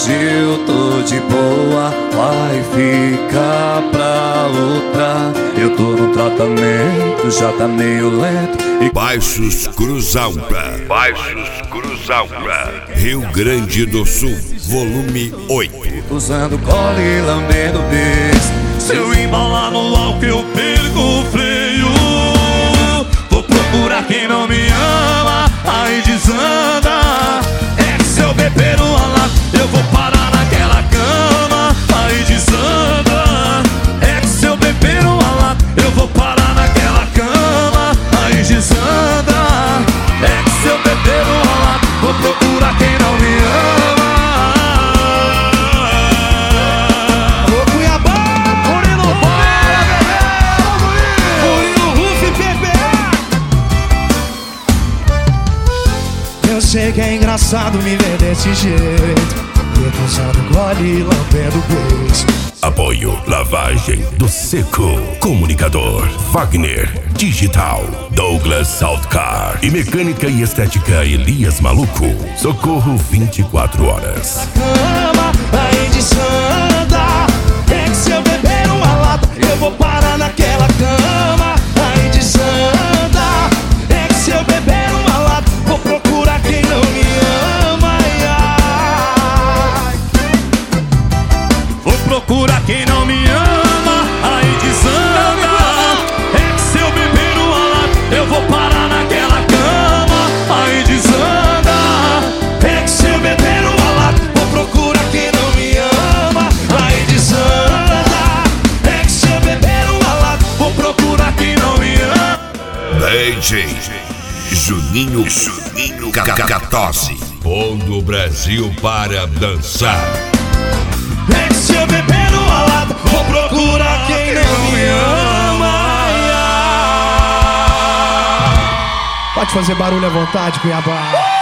Hoje eu tô de boa, vai ficar pra outra. Eu tô no tratamento, já tá meio lento. Baixos Cruzalta, Rio Grande do Sul, volume 8. Usando cola e lambendo bis. Se eu embalar no álcool eu perco o freio. Vou procurar quem não me ama, aí desanda. É que se eu beber uma lata eu vou parar naquela cama, aí desanda. É que se eu beber uma lata eu vou parar naquela cama, aí desanda. É que se eu beber uma lata vou procurar quem não me ama. Eu sei que é engraçado me ver desse jeito, recusando gole e lambendo beijo. Apoio Lavagem do Seco, Comunicador, Wagner Digital, Douglas Saltcar e Mecânica e Estética Elias Maluco. Socorro 24 horas. Cama, aí desanda. É que se eu beber uma lata eu vou parar naquela cama, aí desanda. É que se eu beber uma lata vou procurar quem não me ama, ai, ai. Vou procurar quem não me ama, aí desanda. É que se eu beber uma lata eu vou parar naquela cama, aí desanda. É que se eu beber uma lata vou procurar quem não me ama, aí desanda. É que se eu beber uma lata vou procurar quem não me ama. DJ Juninho Cacatose, pondo o Brasil para dançar. É que se eu beber uma lata vou procurar quem não me ama, ai, ai. Pode fazer barulho à vontade, Cuiabá.